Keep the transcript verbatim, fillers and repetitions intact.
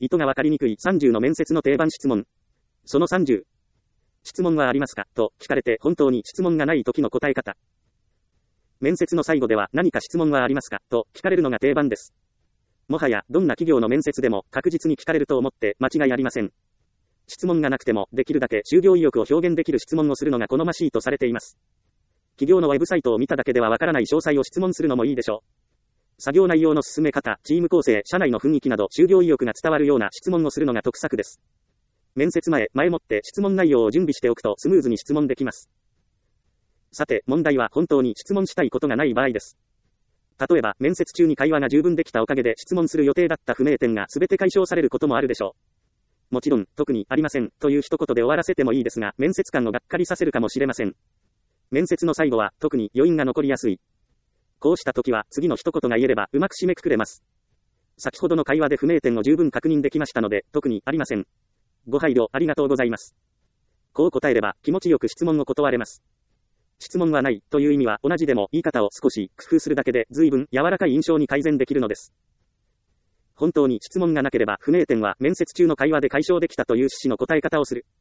意図がわかりにくいさんじゅうの面接の定番質問。そのさんじゅう。質問はありますかと聞かれて本当に質問がない時の答え方。面接の最後では何か質問はありますかと聞かれるのが定番です。もはやどんな企業の面接でも確実に聞かれると思って間違いありません。質問がなくてもできるだけ就業意欲を表現できる質問をするのが好ましいとされています。企業のウェブサイトを見ただけではわからない詳細を質問するのもいいでしょう。作業内容の進め方、チーム構成、社内の雰囲気など就業意欲が伝わるような質問をするのが得策です。面接前、前もって質問内容を準備しておくとスムーズに質問できます。さて、問題は本当に質問したいことがない場合です。例えば、面接中に会話が十分できたおかげで質問する予定だった不明点が全て解消されることもあるでしょう。もちろん、特にありませんという一言で終わらせてもいいですが、面接官をがっかりさせるかもしれません。面接の最後は特に余韻が残りやすい。こうした時は次の一言が言えればうまく締めくくれます。先ほどの会話で不明点を十分確認できましたので、特にありません。ご配慮ありがとうございます。こう答えれば気持ちよく質問を断れます。質問はないという意味は同じでも言い方を少し工夫するだけで随分柔らかい印象に改善できるのです。本当に質問がなければ不明点は面接中の会話で解消できたという趣旨の答え方をする。